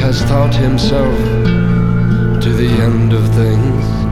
has thought himself to the end of things.